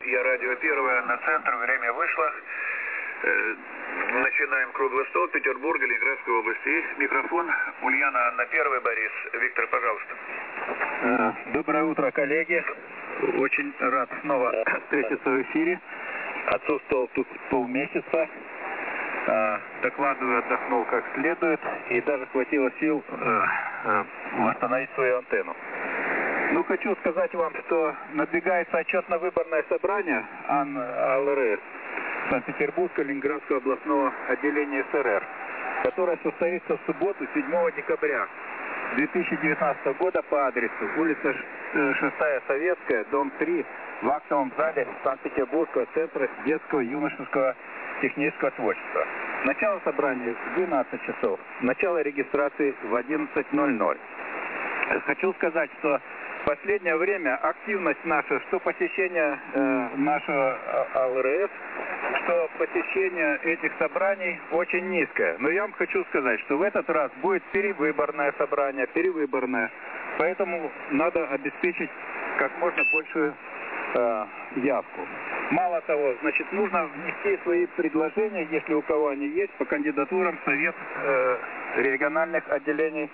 Я радио Первое на центр. Время вышло. Начинаем круглый стол. Петербурга, Ленинградской области. Есть микрофон. Ульяна, Анна Первая, Борис. Виктор, пожалуйста. Доброе утро, коллеги. Очень рад снова встретиться в эфире. Отсутствовал тут полмесяца. Докладываю, отдохнул как следует. И даже хватило сил восстановить свою антенну. Ну, хочу сказать вам, что надвигается отчетно-выборное собрание АЛРС Санкт-Петербургского Ленинградского областного отделения СРР, которое состоится в субботу, 7 декабря 2019 года по адресу улица 6-я Советская, дом 3, в актовом зале Санкт-Петербургского центра детского и юношеского технического творчества. Начало собрания в 12 часов, начало регистрации в 11:00. Хочу сказать, что в последнее время активность наша, что посещение нашего АЛРС, что посещение этих собраний очень низкое. Но я вам хочу сказать, что в этот раз будет перевыборное собрание, перевыборное. Поэтому надо обеспечить как можно большую явку. Мало того, значит, нужно внести свои предложения, если у кого они есть, по кандидатурам в Совет региональных отделений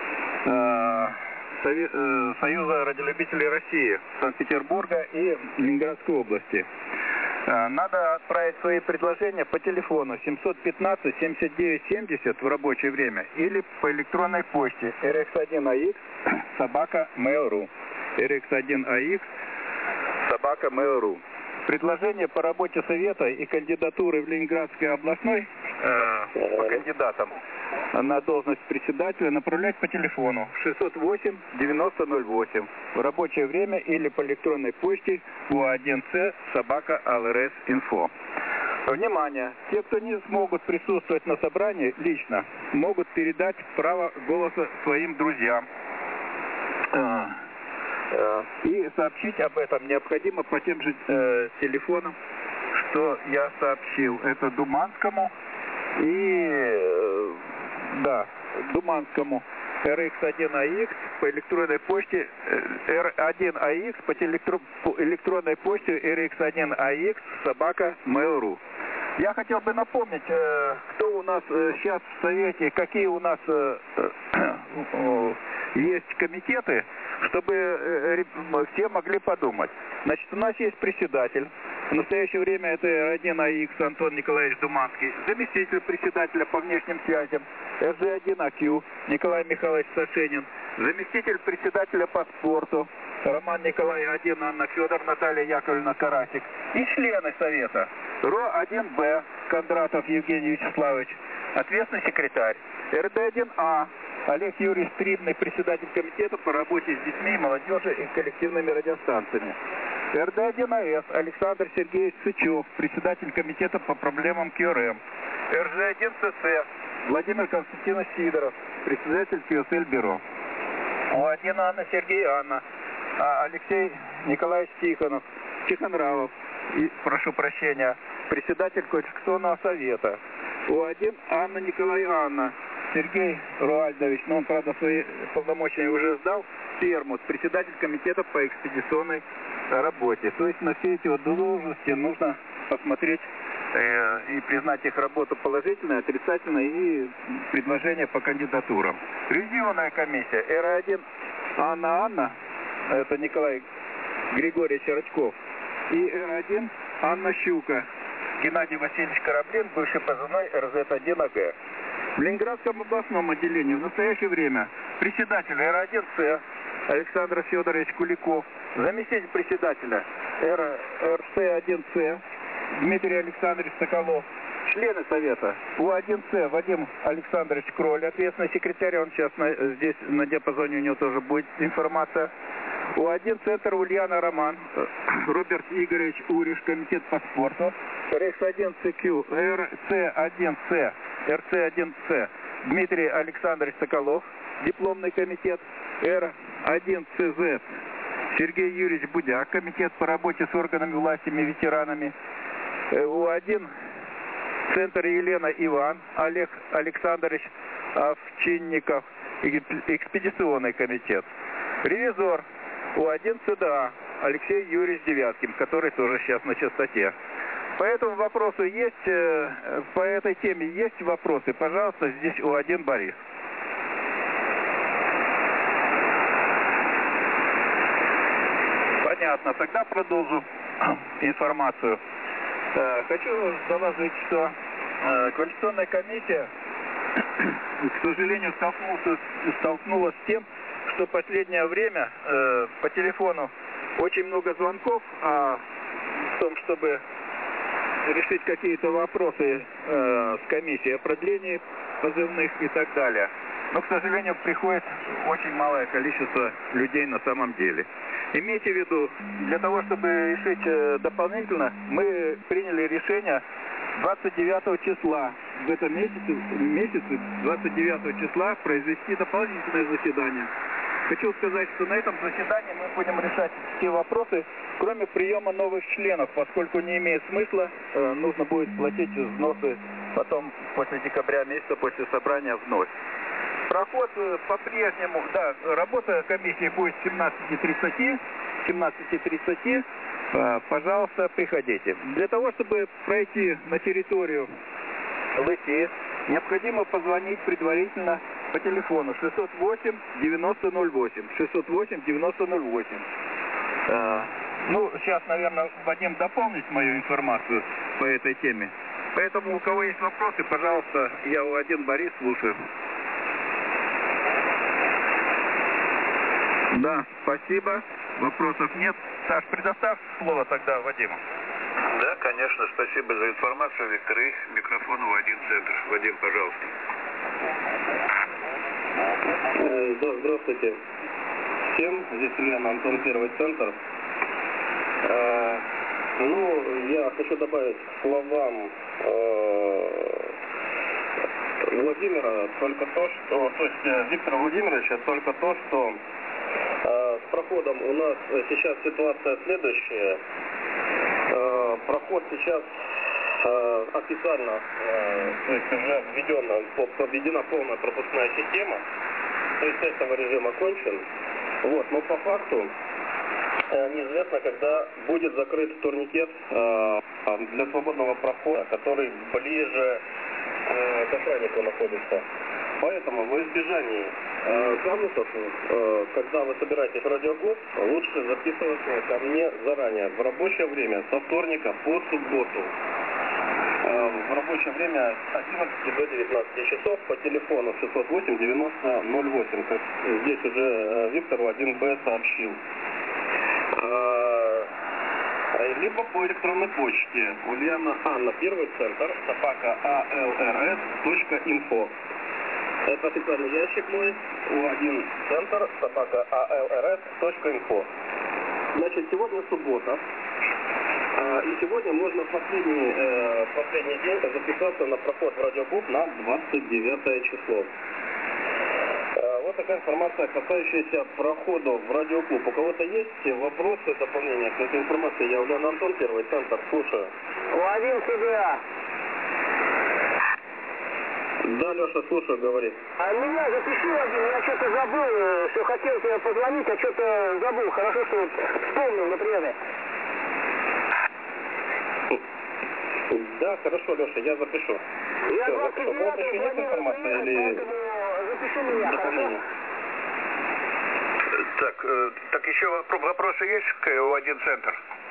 Союза радиолюбителей России Санкт-Петербурга и Ленинградской области. Надо отправить свои предложения по телефону 715-79-70 в рабочее время или по электронной почте rx1ax@mail.ru rx1ax@mail.ru. Предложения по работе Совета и кандидатуры в Ленинградской областной по кандидатам на должность председателя направлять по телефону 608-9008 в рабочее время или по электронной почте u1c@alrs.info. Внимание! Те, кто не смогут присутствовать на собрании лично, могут передать право голоса своим друзьям. И сообщить об этом необходимо по тем же телефонам, что я сообщил. Это Думанскому и Думанскому RX1AX по электронной почте R1AX по электронной почте RX1AX@mail.ru. Я хотел бы напомнить, кто у нас сейчас в Совете, какие у нас есть комитеты, чтобы все могли подумать. Значит, у нас есть председатель. В настоящее время это R1AX Антон Николаевич Думанский, заместитель председателя по внешним связям RG1AQ Николай Михайлович Сашенин, заместитель председателя по спорту Роман Николай 1, Анна Федор, Наталья Яковлевна Карасик и члены Совета РО-1Б Кондратов Евгений Вячеславович, ответственный секретарь, РД-1А Олег Юрьевич Стрибный, председатель комитета по работе с детьми, молодежью и коллективными радиостанциями. РД-1АС Александр Сергеевич Сычев, председатель комитета по проблемам КРМ. РЖ-1ЦЦ Владимир Константинович Сидоров, председатель КСЛ-бюро. У1 Анна Сергей Анна, Алексей Николаевич Тихонравов, прошу прощения, председатель Конституционного совета. У1 Анна Николай Анна, Сергей Руальдович, но он, правда, свои полномочия уже сдал, Пермут, председатель комитета по экспедиционной работе. То есть на все эти вот должности нужно посмотреть и признать их работу положительной, отрицательной и предложения по кандидатурам. Ревизионная комиссия Р1 Анна, это Николай Григорьевич Рачков, и Р1 Анна Щука, Геннадий Васильевич Кораблин, бывший позывной РЗ-1АГ. В Ленинградском областном отделении в настоящее время председатель Р1С Александр Федорович Куликов, заместитель председателя РЦ1С Дмитрий Александрович Соколов, члены Совета У1С Вадим Александрович Кроль, ответственный секретарь, он сейчас здесь на диапазоне, у него тоже будет информация. У1 Центр Ульяна Роман, Роберт Игоревич Уриш, комитет по спорту, РХ1ЦК, РЦ1С, РЦ1С Дмитрий Александрович Соколов, дипломный комитет, Р1ЦЗ Сергей Юрьевич Будяк, комитет по работе с органами власти и ветеранами, У1 Центр Елена Иван, Олег Александрович Овчинников, экспедиционный комитет. Ревизор У1 ЦДА Алексей Юрьевич Девяткин, который тоже сейчас на частоте. По этому вопросу есть, по этой теме есть вопросы? Пожалуйста, здесь У1 Борис. Понятно, тогда продолжу информацию. Хочу доложить, что Коалиционная комиссия, к сожалению, столкнулась с тем, что в последнее время по телефону очень много звонков о том, чтобы решить какие-то вопросы с комиссией о продлении позывных и так далее. Но, к сожалению, приходит очень малое количество людей на самом деле. Имейте в виду, для того, чтобы решить дополнительно, мы приняли решение 29 числа в этом месяце 29 числа произвести дополнительное заседание. Хочу сказать, что на этом заседании мы будем решать все вопросы, кроме приема новых членов, поскольку не имеет смысла, нужно будет платить взносы потом после декабря месяца, после собрания вновь. Проход по-прежнему, да, работа комиссии будет с 17:30, пожалуйста, приходите. Для того, чтобы пройти на территорию ЛСИ, необходимо позвонить предварительно по телефону 608-9008. 608-9008. Ну, сейчас, наверное, Вадим дополнит мою информацию по этой теме. Поэтому, у кого есть вопросы, пожалуйста, я У1 Борис, слушаю. Да, спасибо. Вопросов нет. Саш, предоставь слово тогда Вадиму. Да, конечно, спасибо за информацию, Виктор. И микрофон У1 Центр. Вадим, пожалуйста. Да, здравствуйте всем. Здесь Илья, Антон, Первый Центр. Я хочу добавить к словам Владимира только то, что, то есть Виктора Владимировича, только то, что с проходом у нас сейчас ситуация следующая. Проход сейчас официально, то есть уже введена полная пропускная система, то есть тестовый режим окончен. Вот, но по факту неизвестно, когда будет закрыт турникет для свободного прохода, который ближе к охраннику находится. Поэтому в избежании казусов, когда вы собираетесь в радиоклуб, лучше записываться ко мне заранее, в рабочее время, со вторника по субботу. В рабочее время с 11 до 19 часов по телефону 608-9008, как здесь уже Виктор У1Б сообщил. Либо по электронной почте Ульяна Анна, Первый Центр, @alrs.info. Это официальный ящик мой, У1 Центр, @alrs.info. Значит, сегодня суббота. И сегодня можно в последний день записаться на проход в радиоклуб на 29 число. Вот такая информация, касающаяся прохода в радиоклуб. У кого-то есть вопросы, дополнения к этой информации? Я Ульяна, Антон, Первый Центр, слушаю. У1 ЦГА. Да, Леша, слушаю, говори. А меня запиши, Вадим, я что-то забыл, что хотел тебе позвонить, а что-то забыл. Хорошо, что вот вспомнил на приеме. Да, хорошо, Леша, я запишу. Я Все, запишу. Вот еще есть информация или запиши меня, дополнение? Так еще вопросы есть к У1 Центр?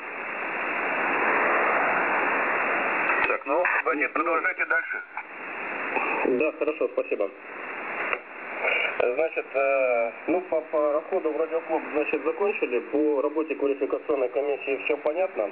Так, Вадим, продолжайте дальше. Да, хорошо, спасибо. Значит, по проходу в радиоклуб, закончили. По работе квалификационной комиссии все понятно.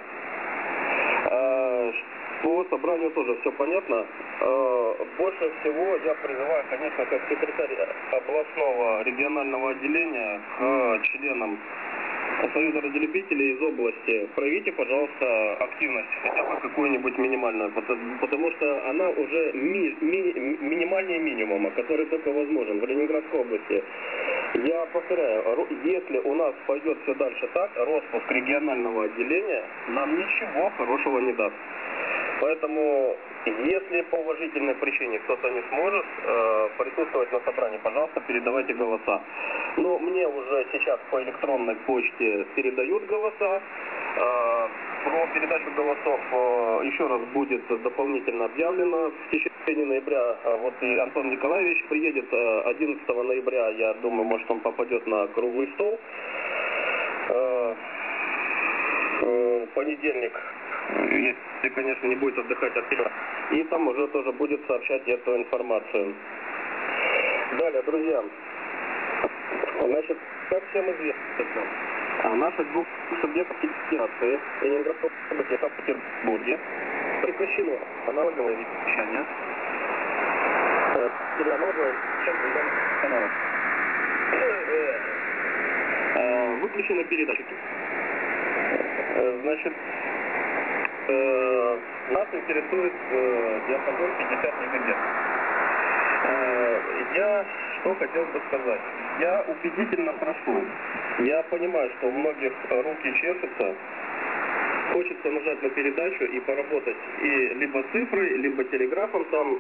По собранию тоже все понятно. Больше всего я призываю, конечно, как секретарь областного регионального отделения к членам Союза радиолюбителей из области. Проявите, пожалуйста, активность, хотя бы какую-нибудь минимальную, потому что она уже минимальнее минимума, который только возможен в Ленинградской области. Я повторяю, если у нас пойдет все дальше так, распуск регионального отделения нам ничего хорошего не даст. Поэтому, если по уважительной причине кто-то не сможет присутствовать на собрании, пожалуйста, передавайте голоса. Но мне уже сейчас по электронной почте передают голоса. Про передачу голосов еще раз будет дополнительно объявлено в течение ноября. Вот и Антон Николаевич приедет 11 ноября, я думаю, может он попадет на круглый стол. Понедельник, если, конечно, не будет отдыхать от себя. И там уже тоже будет сообщать эту информацию. Далее, друзья. Значит, как всем известно, наши двух субъектов федерации Ленинградской области и Санкт-Петербурге прекращено аналоговое вещание телеаналоговое канала. Выключены передатчики. Значит, нас интересует диапазон 50 МГц. Я что хотел бы сказать. Я убедительно прошу. Я понимаю, что у многих руки чешутся. Хочется нажать на передачу и поработать и либо цифрой, либо телеграфом там.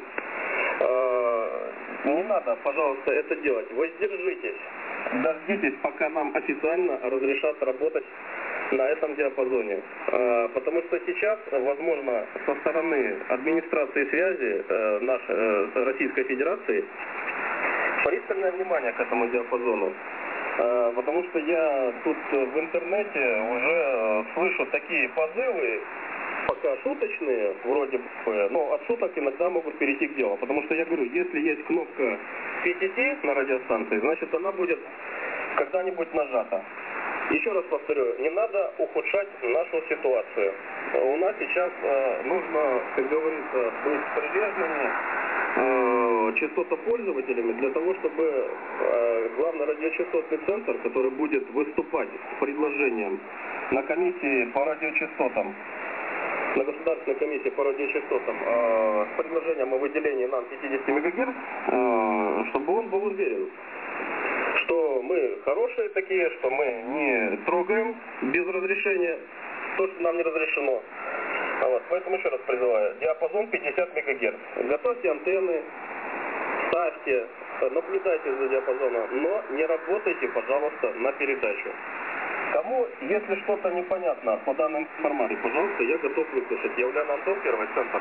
Не надо, пожалуйста, это делать. Воздержитесь. Дождитесь, пока нам официально разрешат работать на этом диапазоне. Потому что сейчас, возможно, со стороны администрации связи нашей Российской Федерации пристальное внимание к этому диапазону. Потому что я тут в интернете уже слышу такие позывы, пока шуточные, вроде бы, но от шуток иногда могут перейти к делу. Потому что я говорю, если есть кнопка PTT на радиостанции, значит она будет когда-нибудь нажата. Еще раз повторю, не надо ухудшать нашу ситуацию. У нас сейчас нужно, как говорится, быть прилежными частотопользователями для того, чтобы главный радиочастотный центр, который будет выступать с предложением на комиссии по радиочастотам, на Государственной комиссии по радиочастотам, с предложением о выделении нам 50 МГц, чтобы он был уверен, что мы хорошие такие, что мы не трогаем без разрешения то, что нам не разрешено. Вот. Поэтому еще раз призываю, диапазон 50 МГц. Готовьте антенны, ставьте, наблюдайте за диапазоном, но не работайте, пожалуйста, на передачу. Кому, если что-то непонятно по данной информации, пожалуйста, я готов выслушать. Я Ульяна Антон, первый центр.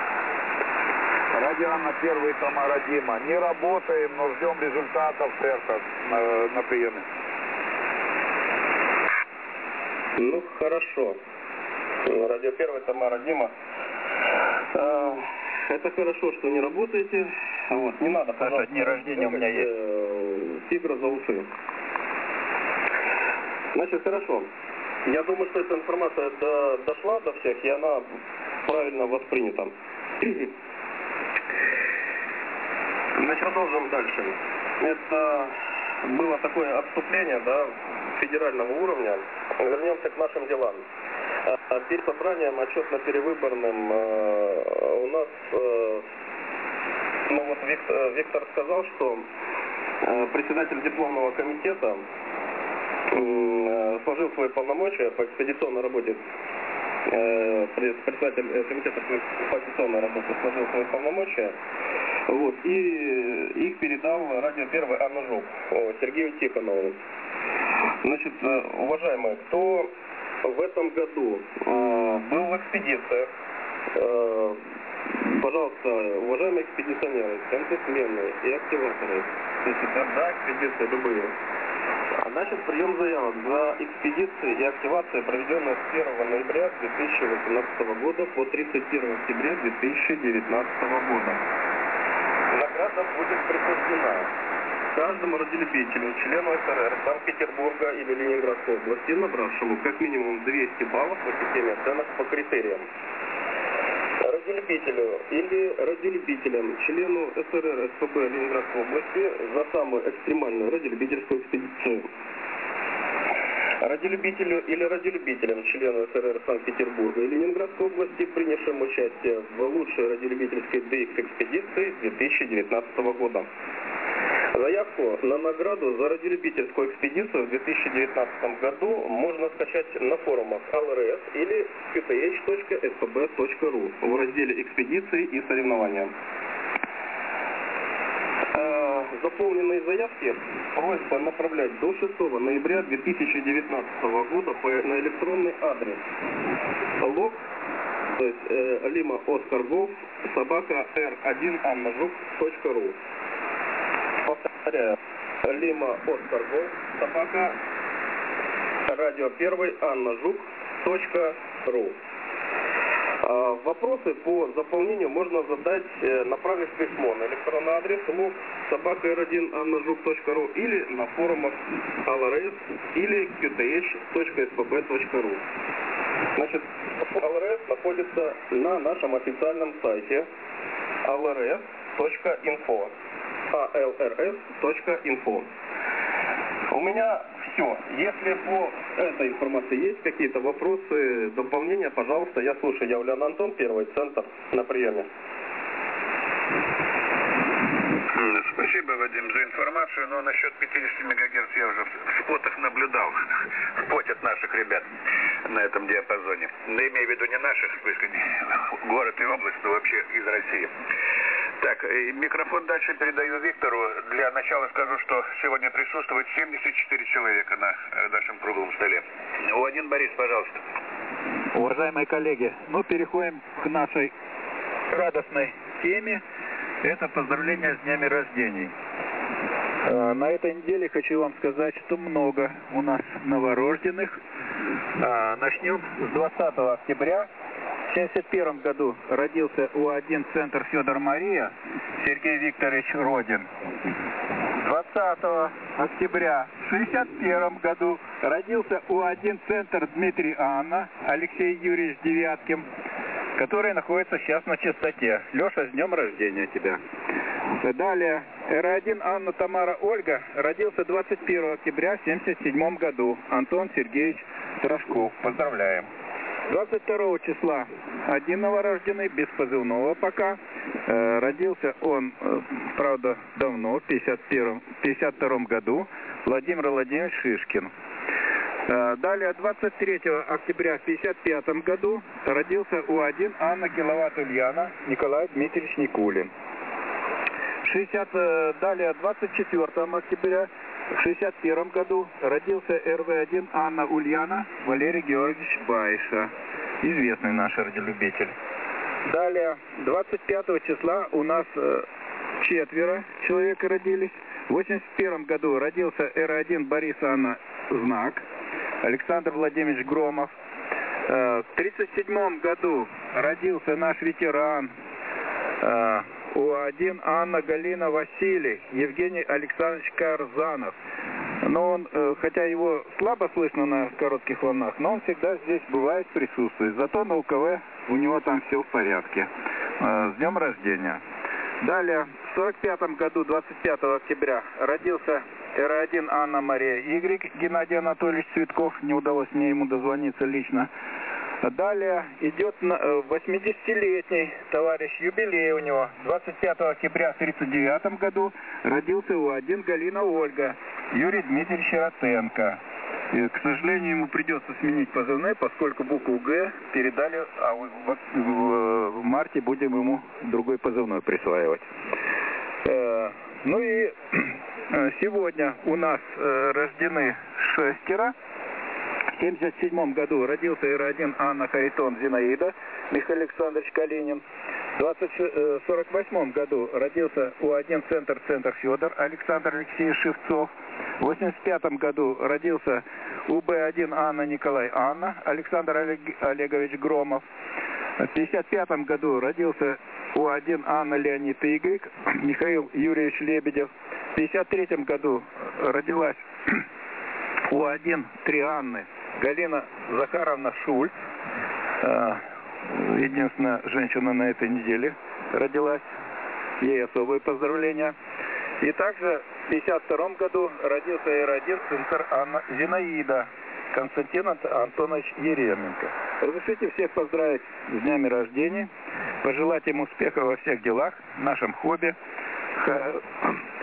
Радио Анна, первый, Тамара Дима. Не работаем, но ждем результатов церковь на приеме. Ну, хорошо. Радио первый, Тамара Дима. Это хорошо, что не работаете. Вот, не надо, пожалуйста. Дни рождения у меня есть. Тигра за усы. Значит, хорошо. Я думаю, что эта информация дошла до всех, и она правильно воспринята. Значит, продолжим дальше. Это было такое отступление, да, федерального уровня. Вернемся к нашим делам. Перед собранием отчетно-перевыборным у нас, ну вот Виктор сказал, что председатель дипломного комитета сложил свои полномочия по экспедиционной работе. Председатель комитета по экспедиционной работе сложил свои полномочия. Вот, и их передал радио первый Анна Жук, Сергею Тихонову. Значит, уважаемые, кто в этом году был в экспедициях, пожалуйста, уважаемые экспедиционеры, концертмены и активаторы, да, экспедиции любые. Значит, прием заявок за экспедиции и активации, проведенные с 1 ноября 2018 года по 31 октября 2019 года. Награда будет присуждена каждому радиолюбителю, члену СРР Санкт-Петербурга или Ленинградской области, набравшему как минимум 200 баллов по системе оценок по критериям. Радиолюбителю или радиолюбителям, члену СРР СПБ Ленинградской области за самую экстремальную радиолюбительскую экспедицию. Радиолюбителю или радиолюбителям, члену СРР Санкт-Петербурга и Ленинградской области, принявшим участие в лучшей радиолюбительской DX-экспедиции 2019 года. Заявку на награду за радиолюбительскую экспедицию в 2019 году можно скачать на форумах ЛРС или qth.spb.ru в разделе «Экспедиции и соревнования». Заполненные заявки просьба направлять до 6 ноября 2019 года на электронный адрес log, то есть Лима Оскар Голф, собака r1annajuk.ru. Повторяю, Лима Оскар Голф, собака радио 1 annajuk.ru. Вопросы по заполнению можно задать, направив письмо на электронный адрес log собака1annajuk.ru или на форумах ЛРС или qth.spb.ru. Значит, ЛРС находится на нашем официальном сайте alrs.info. alrs.info. У меня все. Если по этой информации есть какие-то вопросы, дополнения, пожалуйста, я слушаю. Я Ульян Антон, первый центр на приеме. Спасибо, Вадим, за информацию, но насчет 50 МГц я уже в спотах наблюдал, спотят наших ребят на этом диапазоне. Да, имею в виду не наших, город и область, но вообще из России. Так, микрофон дальше передаю Виктору. Для начала скажу, что сегодня присутствует 74 человека на нашем круглом столе. Владимир Борис, пожалуйста. Уважаемые коллеги, переходим к нашей радостной теме. Это поздравления с днями рождений. На этой неделе хочу вам сказать, что много у нас новорожденных. Начнем с 20 октября. В 1971 году родился УА-1 центр Федор Мария Сергей Викторович Родин. 20 октября в 1961 году родился УА-1 центр Дмитрий Анна Алексей Юрьевич Девяткин, который находится сейчас на частоте. Леша, с днем рождения тебя. Далее, РА-1 Анна Тамара Ольга родился 21 октября в 1977 году. Антон Сергеевич Рожков. Поздравляем. 22 числа один новорожденный, без позывного пока. Родился он, правда, давно, в 1952 году. Владимир Владимирович Шишкин. Далее, 23 октября в 1955 году родился УА-1 Анна Киловатт Ульяна Николай Дмитриевич Никулин. Далее, 24 октября в 1961 году родился РВ-1 Анна Ульяна Валерий Георгиевич Байша, известный наш радиолюбитель. Далее, 25 числа у нас 4 человека родились. В 1981 году родился РА-1 Борис Анна Знак, Александр Владимирович Громов. В 1937 году родился наш ветеран УА-1 Анна Галина Василий Евгений Александрович Карзанов. Но он, хотя его слабо слышно на коротких волнах, но он всегда здесь бывает, присутствует. Зато на УКВ у него там все в порядке. С днем рождения. Далее, в 1945 году, 25 октября, родился РА-1 Анна Мария Y Геннадий Анатольевич Цветков. Не удалось мне ему дозвониться лично. Далее идет 80-летний товарищ, юбилей у него. 25 октября в 1939 году родился УА-1 Галина Ольга Юрий Дмитриевич Ротенко. И, к сожалению, ему придется сменить позывной, поскольку букву «Г» передали, а в марте будем ему другой позывной присваивать. Ну и сегодня у нас рождены 6. В 1977 году родился РА-1 Анна Харитон Зинаида Михаил Александрович Калинин. В 1948 году родился УА-1 центр Федор Александр Алексеевич Шевцов. В 1985 году родился УБ-1 Анна Николай Анна Александр Олегович Громов. В 1955 году родился УА-1 Анна Леонид Y Михаил Юрьевич Лебедев. В 1953 году родилась УА-1 3 Анны Галина Захаровна Шульц. Единственная женщина на этой неделе родилась. Ей особые поздравления. И также в 1952 году родился РА-1 центр Анна Зинаида Константин Антонович Еременко. Разрешите всех поздравить с днями рождения, пожелать им успеха во всех делах, в нашем хобби,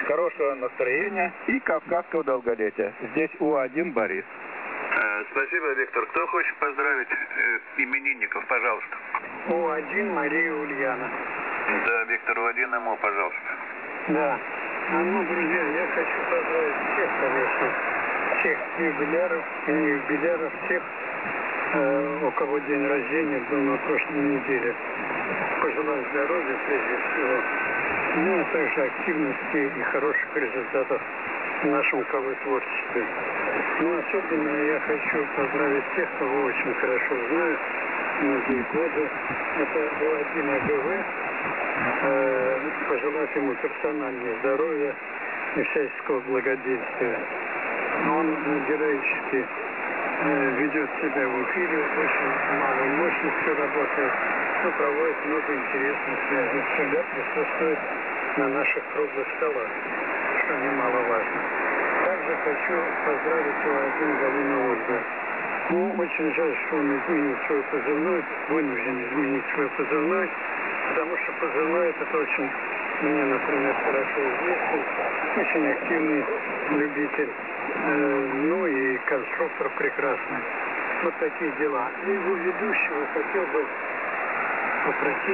хорошего настроения и кавказского долголетия. Здесь У1 Борис. Спасибо, Виктор. Кто хочет поздравить именинников, пожалуйста? У1 Мария Ульяна. Да, Виктор, У1 ему, пожалуйста. Да. Ну, друзья, я хочу поздравить всех, конечно, всех юбиляров и не юбиляров, всех, у кого день рождения был на прошлой неделе. Пожелать здоровья, прежде всего, ну, а также активности и хороших результатов в нашем КВ-творчестве. Ну, особенно я хочу поздравить тех, кого очень хорошо знаю, многие годы. Это У1 АГВ. Пожелать ему персонального здоровья и всяческого благодействия. Он героически ведет себя в эфире, очень малой мощностью работает, но проводит много интересных связей. Всегда присутствует на наших круглых столах, что немаловажно. Также хочу поздравить У1 Галину Ольгу. Ну, очень жаль, что он изменил свой позывной, вынужден изменить свой позывной, потому что позывной это очень, мне, например, хорошо известный, очень активный любитель, ну и конструктор прекрасный. Вот такие дела. И его ведущего хотел бы попросить,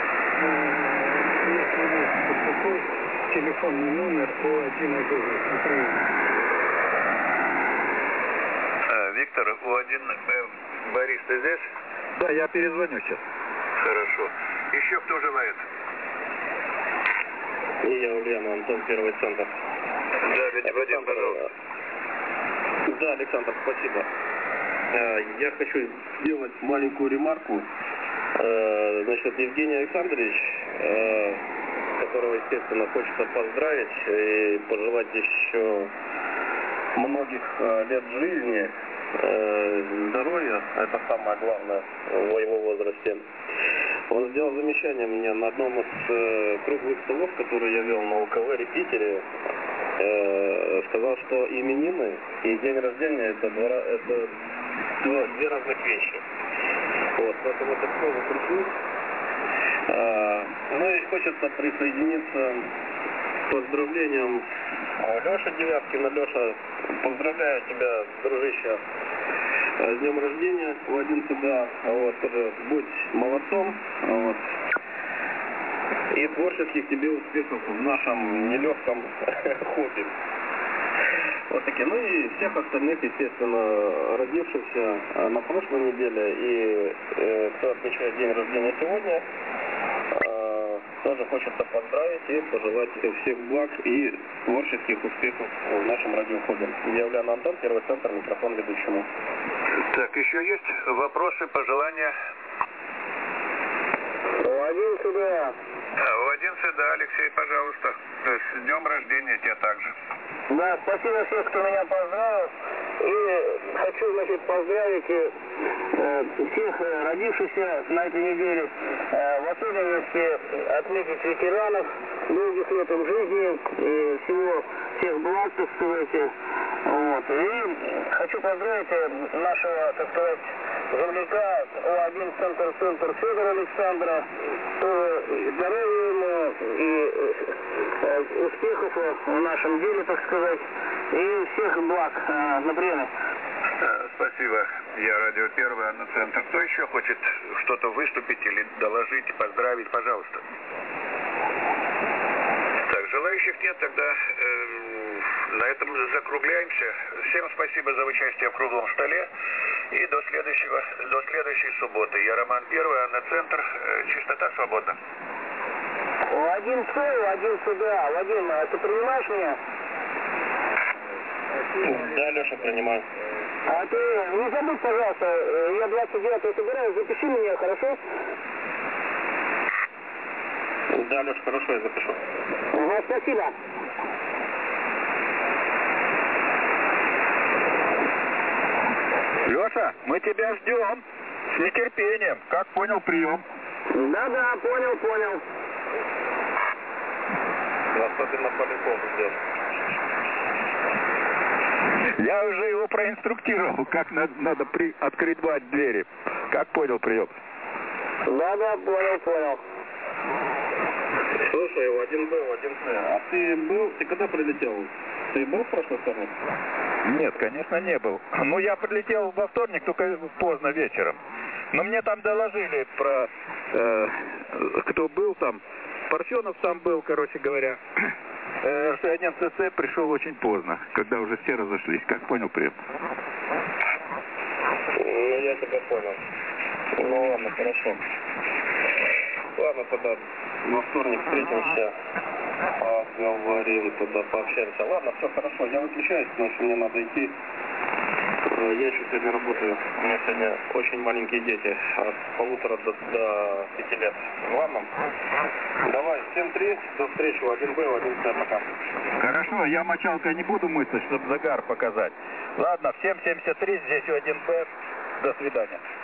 если есть под рукой, телефонный номер У1 АГВ Украины. Виктор, У1 Борис, ты здесь? Да, я перезвоню сейчас. Хорошо. Еще кто желает? И я, Ульяна, Антон, Первый центр. Да, ведь Вадим, пожалуйста. Да, Александр, спасибо. Я хочу сделать маленькую ремарку. Значит, Евгений Александрович, которого, естественно, хочется поздравить и пожелать еще многих лет жизни, здоровья, это самое главное в его возрасте. Он сделал замечание мне на одном из круглых столов, которые я вел на УКВ Репитере. Сказал, что именины и день рождения это две разных вещи. Вот, поэтому это слово прикрыть. Ну и хочется присоединиться к поздравлениям Леша Девяткина. Леша, поздравляю тебя, дружище, с днем рождения У1 ЦДА. Вот, тоже будь молодцом. Вот. И творческих тебе успехов в нашем нелегком хобби. Вот такие. Ну и всех остальных, естественно, родившихся на прошлой неделе и кто отмечает день рождения сегодня, тоже хочется поздравить и пожелать всех благ и творческих успехов в нашем радиохобби. Я Ульяна, Антон, Первый центр, микрофон ведущему. Так, еще есть вопросы, пожелания? У1 сюда. У1 сюда, Алексей, пожалуйста. С днем рождения тебя также. Да, спасибо всем, кто меня поздравил. И хочу, значит, поздравить всех родившихся на этой неделе. В особенности отметить ветеранов, долгих лет им жизни, и всех благ, так сказать. Вот. И хочу поздравить нашего, так сказать, земляка У1 центр Федора Александра. Здоровья ему и успехов в нашем деле, так сказать, и всех благ на приеме. Спасибо. Я Радио Первый, Анна Центр. Кто еще хочет что-то выступить или доложить, поздравить, пожалуйста. Так, желающих нет, тогда на этом закругляемся. Всем спасибо за участие в круглом столе. И до следующей субботы. Я Роман Первый, Анна Центр. Чистота свободна. У1 У1 сюда. Вадим, ты принимаешь меня? Да, Леша, принимаю. А ты не забудь, пожалуйста, я 29-го собираюсь, запиши меня, хорошо? Да, Леша, хорошо, я запишу. Ага, спасибо. Леша, мы тебя ждем. С нетерпением. Как понял прием? Да, понял. Особенно Поляков ждет. Я уже его проинструктировал, как надо открывать двери. Как понял прием? Да, понял. Слушай, у 1Б, у 1С, а ты когда прилетел? Ты был в прошлый вторник? Нет, конечно, не был. Ну, я прилетел во вторник, только поздно вечером. Но мне там доложили про, кто был там. Парфенов там был, короче говоря. РТ-1ЦЦ пришел очень поздно, когда уже все разошлись. Как понял, привет? Ну, я тебя понял. Ну, ладно, хорошо. Ладно, тогда во вторник встретимся, поговорим, тогда пообщаемся. Ладно, все хорошо, я выключаюсь, потому что мне надо идти. Я еще сегодня работаю. У меня сегодня очень маленькие дети, от 1,5 до 5 лет. Ладно? Давай, всем 3, до встречи в 1Б, в 1С, пока. Хорошо, я мочалкой не буду мыться, чтобы загар показать. Ладно, всем 73, здесь у 1Б. До свидания.